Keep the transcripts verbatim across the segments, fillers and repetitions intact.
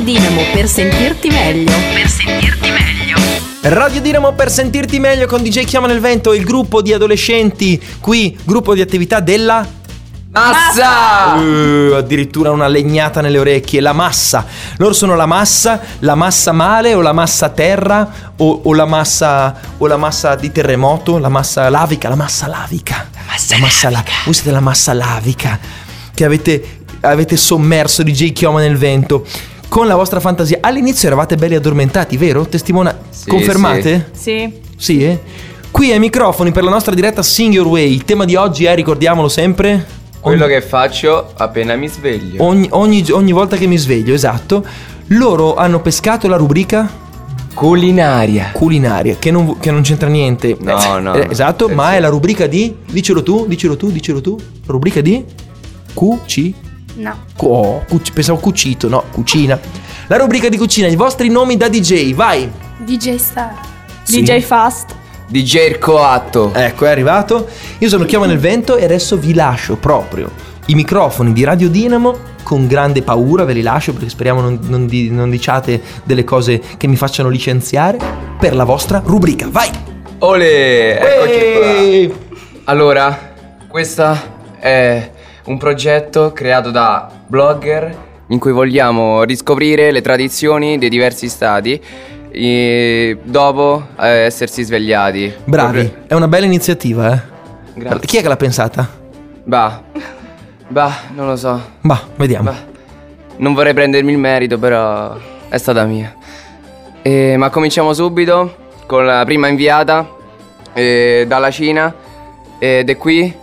Dinamo per sentirti meglio. Per sentirti meglio. Radio Dinamo per sentirti meglio con D J Chiama nel Vento, il gruppo di adolescenti qui, gruppo di attività della Massa! Uh, addirittura una legnata nelle orecchie, la massa. Loro sono la massa, la massa male o la massa terra o, o la massa o la massa di terremoto, la massa lavica, la massa lavica. La massa, la massa lavica. La, voi siete la massa lavica che avete avete sommerso D J Chioma nel Vento con la vostra fantasia. All'inizio eravate belli addormentati, vero? Testimona, sì, confermate? Sì. Sì, eh? Qui ai microfoni per la nostra diretta Sing Your Way. Il tema di oggi è, ricordiamolo sempre, quello che faccio appena mi sveglio. Ogni, ogni, ogni volta che mi sveglio, esatto. Loro hanno pescato la rubrica culinaria. Culinaria, che non, che non c'entra niente. No, eh, no. eh, Esatto, eh, ma sì. è la rubrica di... Dicelo tu, dicelo tu, dicelo tu. Rubrica di... Cuci... No. Oh, cuc- pensavo cucito, no, cucina. La rubrica di cucina, i vostri nomi da D J, vai. D J Star. Sì. D J Fast. D J il coatto. Ecco, è arrivato. Io sono Chiama nel Vento e adesso vi lascio proprio i microfoni di Radio Dinamo. Con grande paura ve li lascio, perché speriamo non, non, di, non diciate delle cose che mi facciano licenziare, per la vostra rubrica, vai. Olè, eccoci Eeeh. qua. Allora, questa è un progetto creato da blogger in cui vogliamo riscoprire le tradizioni dei diversi stati e dopo eh, essersi svegliati. Bravi, Proprio- è una bella iniziativa, eh. Grazie. Chi è che l'ha pensata? Bah, bah, non lo so. Bah, vediamo. Bah, non vorrei prendermi il merito, però è stata mia. E, ma cominciamo subito con la prima inviata eh, dalla Cina ed è qui.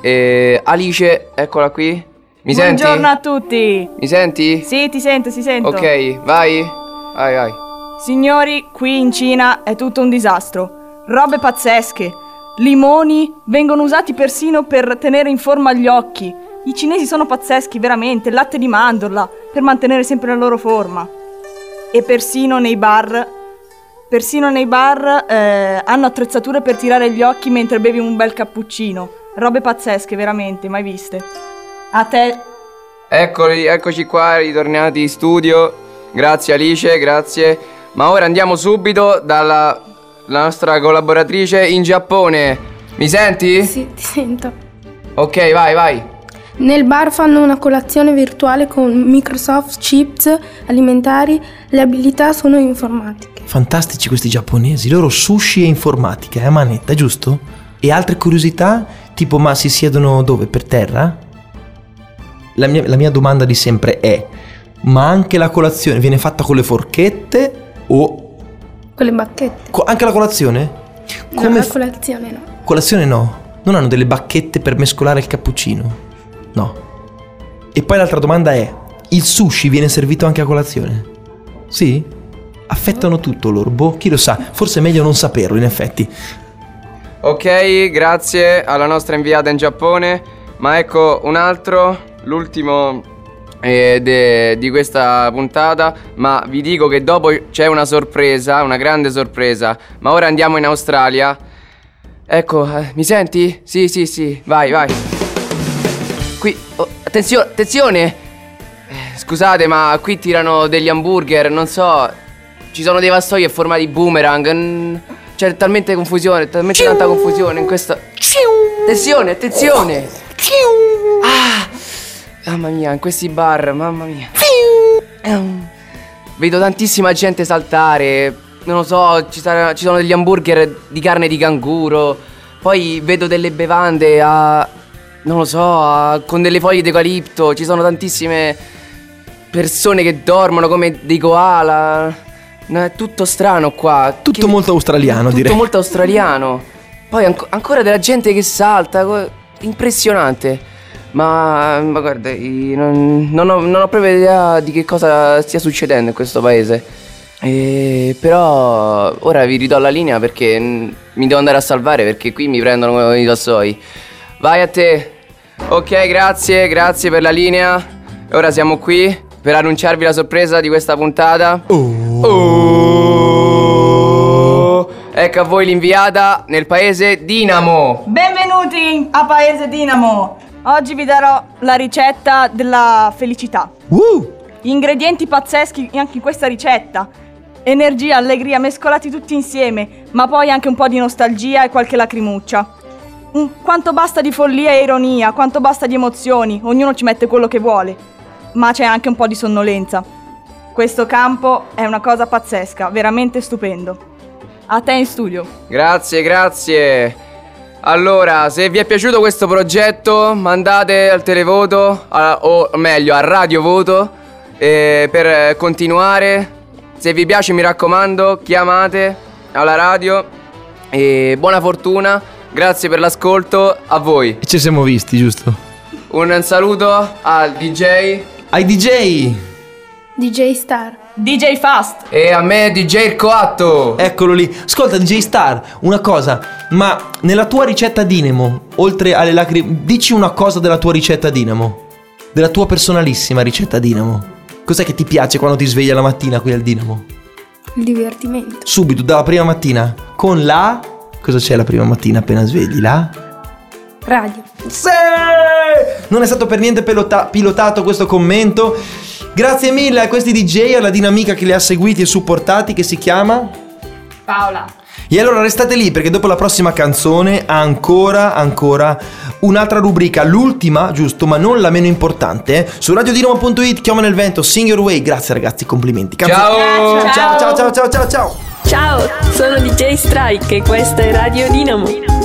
E Alice, eccola qui. Mi senti? Buongiorno a tutti. Mi senti? Sì, ti sento, ti sento. Ok, vai. Vai, vai. Signori, qui in Cina è tutto un disastro. Robe pazzesche. Limoni vengono usati persino per tenere in forma gli occhi. I cinesi sono pazzeschi, veramente. Il latte di mandorla per mantenere sempre la loro forma. E persino nei bar, persino nei bar eh, hanno attrezzature per tirare gli occhi mentre bevi un bel cappuccino. Robe pazzesche, veramente, mai viste. A te. Eccoli, eccoci qua, ritornati in studio. Grazie Alice, grazie. Ma ora andiamo subito dalla la nostra collaboratrice in Giappone. Mi senti? Sì, ti sento. Ok, vai, vai. Nel bar fanno una colazione virtuale con Microsoft chips alimentari. Le abilità sono informatiche. Fantastici questi giapponesi, loro sushi e informatica, è a manetta, giusto? E altre curiosità? Tipo, ma si siedono dove? Per terra? La mia, la mia domanda di sempre è: ma anche la colazione viene fatta con le forchette o... Con le bacchette. Co- anche la colazione? No, la f- colazione no. Colazione no? Non hanno delle bacchette per mescolare il cappuccino? No. E poi l'altra domanda è: il sushi viene servito anche a colazione? Sì? Affettano tutto loro, boh, chi lo sa, forse è meglio non saperlo in effetti. Ok, grazie alla nostra inviata in Giappone. Ma ecco un altro, l'ultimo eh, de- di questa puntata. Ma vi dico che dopo c'è una sorpresa, una grande sorpresa. Ma ora andiamo in Australia. Ecco, eh, mi senti? Sì, sì, sì, vai, vai. Qui, oh, attenzione, attenzione. Eh, Scusate, ma qui tirano degli hamburger, non so. Ci sono dei vassoi a forma di boomerang. mm, C'è talmente confusione, talmente tanta confusione in questa. Attenzione, attenzione. Ah, mamma mia, in questi bar, mamma mia. Ehm, Vedo tantissima gente saltare. Non lo so, ci, sarà- ci sono degli hamburger di carne di canguro. Poi vedo delle bevande a... non lo so, a- con delle foglie d'eucalipto. Ci sono tantissime persone che dormono come dei koala. No, è tutto strano qua. Tutto Che- molto australiano, tutto direi. molto australiano. Poi anco- ancora della gente che salta. co- Impressionante. Ma, ma guarda, io non, non ho, non ho proprio idea di che cosa stia succedendo in questo paese. E, però ora vi ridò la linea perché mm, mi devo andare a salvare, perché qui mi prendono i vassoi. Vai a te. Ok, grazie, grazie per la linea. E ora siamo qui per annunciarvi la sorpresa di questa puntata. Oh. Ecco a voi l'inviata nel paese Dinamo. Benvenuti a Paese Dinamo. Oggi vi darò la ricetta della felicità. Uh! Ingredienti pazzeschi anche in questa ricetta. Energia, allegria, mescolati tutti insieme, ma poi anche un po' di nostalgia e qualche lacrimuccia. Un, quanto basta di follia e ironia, quanto basta di emozioni, ognuno ci mette quello che vuole. Ma c'è anche un po' di sonnolenza. Questo campo è una cosa pazzesca, veramente stupendo. A te in studio. Grazie, grazie. Allora, se vi è piaciuto questo progetto, mandate al televoto, a, o meglio a Radio Voto, eh, per continuare. Se vi piace, mi raccomando, chiamate alla radio e buona fortuna. Grazie per l'ascolto, a voi. E ci siamo visti, giusto? Un saluto al D J. Ai D J. D J Star. D J Fast. E a me D J Coatto. Eccolo lì. Ascolta D J Star, una cosa, ma nella tua ricetta Dinamo, oltre alle lacrime, dici una cosa della tua ricetta Dinamo. Della tua personalissima ricetta Dinamo. Cos'è che ti piace quando ti svegli la mattina qui al Dinamo? Il divertimento. Subito, dalla prima mattina. Con la... Cosa c'è la prima mattina appena svegli? La... Radio. Sì! Non è stato per niente pilota- pilotato questo commento. Grazie mille a questi D J, alla dinamica che li ha seguiti e supportati, che si chiama... Paola. E allora restate lì, perché dopo la prossima canzone ancora, ancora un'altra rubrica, l'ultima, giusto, ma non la meno importante, eh? Su radiodinamo punto it, chiama nel vento, Sing Your Way. Grazie ragazzi, complimenti. Canzone- Ciao. Ciao, ciao, ciao, ciao, ciao, ciao. Ciao, sono D J Strike e questa è Radio Dinamo.